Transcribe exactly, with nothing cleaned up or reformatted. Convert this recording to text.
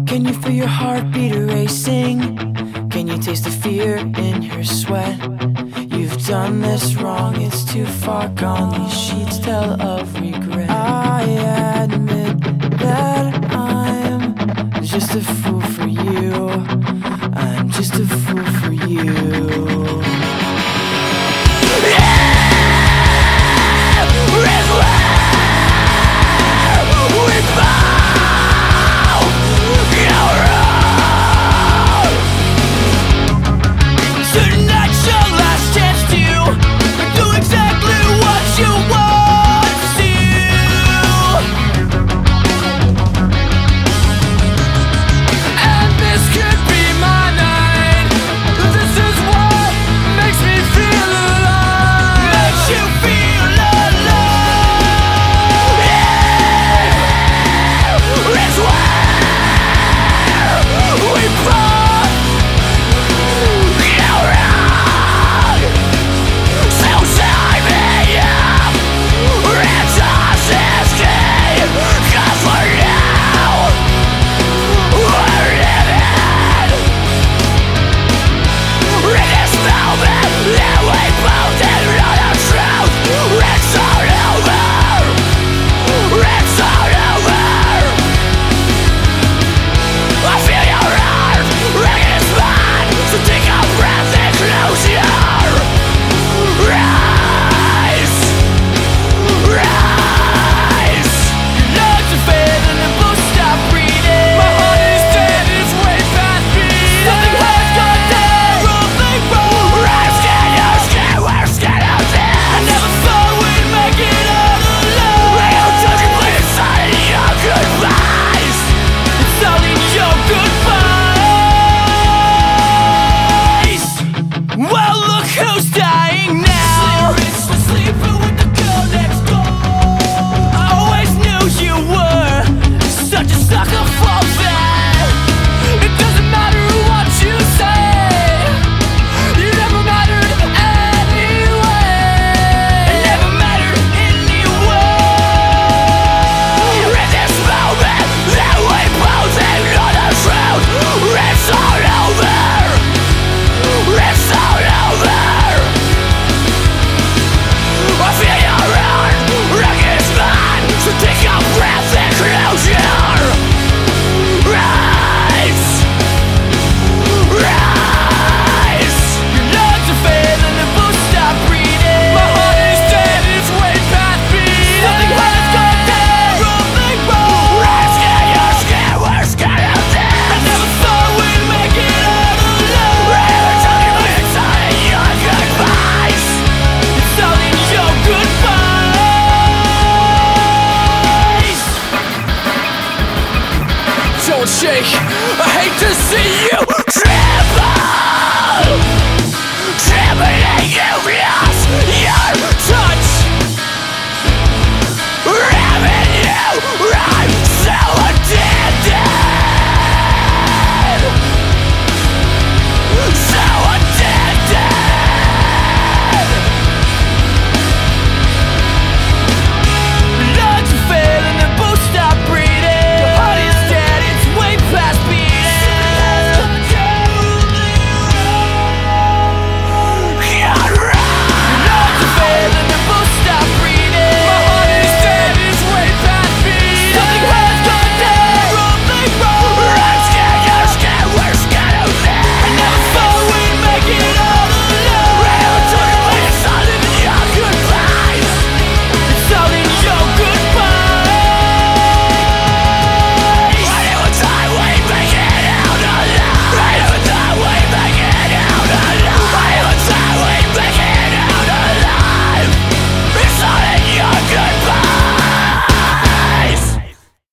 Can you feel your heartbeat racing? Can you taste the fear in your sweat? You've done this wrong, it's too far gone. These sheets tell of regret. I admit that I'm just a fool for you. I'm just a fool for you. Shake. I hate to see you tremble, trembling, you lost your